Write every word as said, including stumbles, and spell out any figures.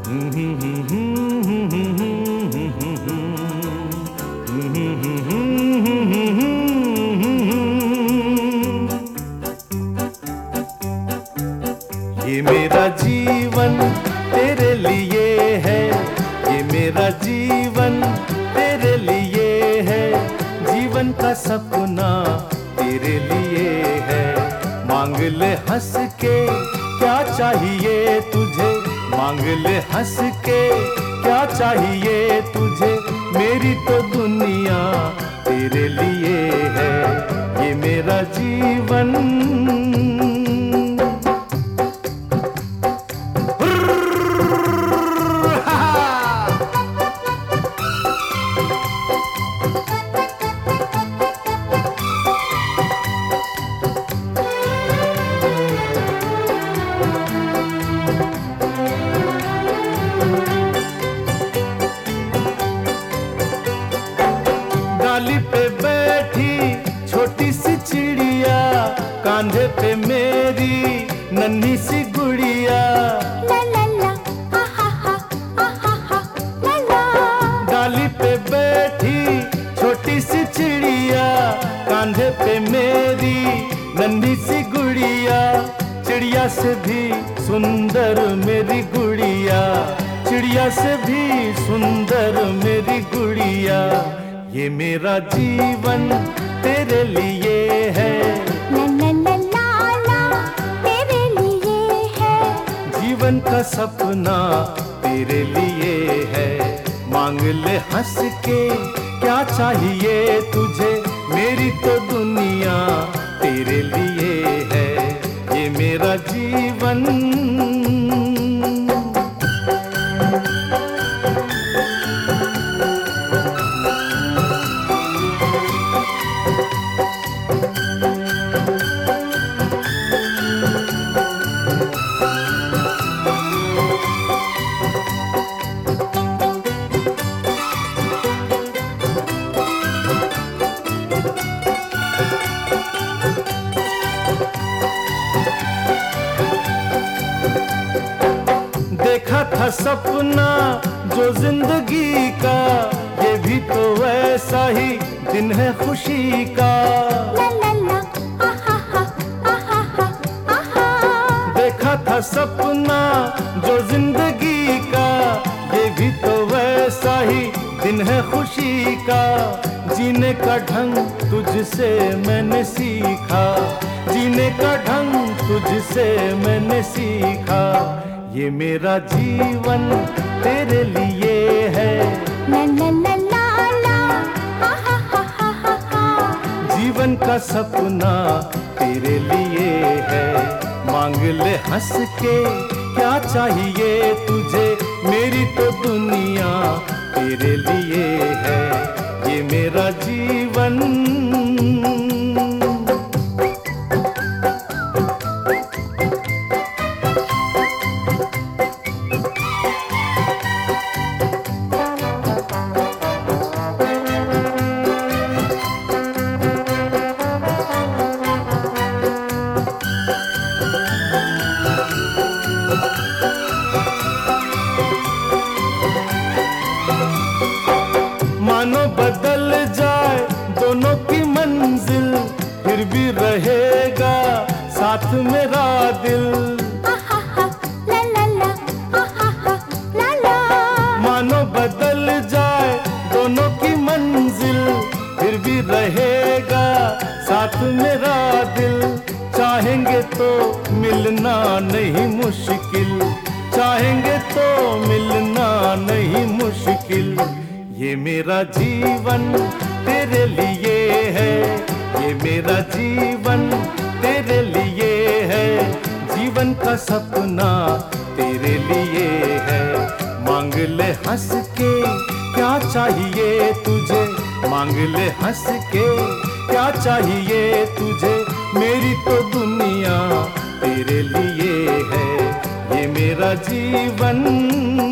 ये मेरा जीवन तेरे लिए है, ये मेरा जीवन तेरे लिए है, जीवन का सपना तेरे लिए है। मांग ले हंस के क्या चाहिए तुझे, मांग ले हंस के क्या चाहिए तुझे, मेरी तो दुनिया तेरे लिए है, ये मेरा जीवन। डाली पे बैठी छोटी सी चिड़िया, कांधे पे मेरी नन्ही सी गुड़िया। ला ला ला हा हा हा हा हा ला ला। डाली पे बैठी छोटी सी चिड़िया, कांधे पे मेरी नन्ही सी गुड़िया। चिड़िया से भी सुंदर मेरी गुड़िया, चिड़िया से भी सुंदर मेरी गुड़िया। ये मेरा जीवन तेरे लिए है, ला ला ला ला ला तेरे लिए है, जीवन का सपना तेरे लिए है। मांग ले हंस के क्या चाहिए तुझे, मेरी तो दुनिया तेरे लिए है, ये मेरा जीवन। देखा था सपना जो जिंदगी का, ये भी तो वैसा ही दिन है खुशी का। ला ला ला हा हा हा हा हा हा। देखा था सपना जो जिंदगी का, ये भी तो वैसा ही दिन है खुशी का। जीने का ढंग तुझसे मैंने सीखा, जीने का ढंग तुझसे मैंने सीखा। ये मेरा जीवन तेरे लिए है, ला ला ला ला ला हा हा हा हा हा। जीवन का सपना तेरे लिए है। मांग ले हंस के क्या चाहिए तुझे, मेरी तो दुनिया तेरे लिए है, ये मेरा जीवन। मानो बदल जाए दोनों की मंजिल, फिर भी रहेगा साथ मेरा दिल। हा हा हा ला ला ला हा हा हा ला ला। मानो बदल जाए दोनों की मंजिल, फिर भी रहेगा साथ मेरा दिल। चाहेंगे तो मिलना नहीं मुश्किल, चाहेंगे तो मिलना नहीं मुश्किल। ये मेरा जीवन तेरे लिए है, ये मेरा जीवन तेरे लिए है, जीवन का सपना तेरे लिए है। मांग ले हंस के क्या चाहिए तुझे, मांग ले हंस के क्या चाहिए तुझे, मेरी तो दुनिया तेरे लिए है, ये मेरा जीवन।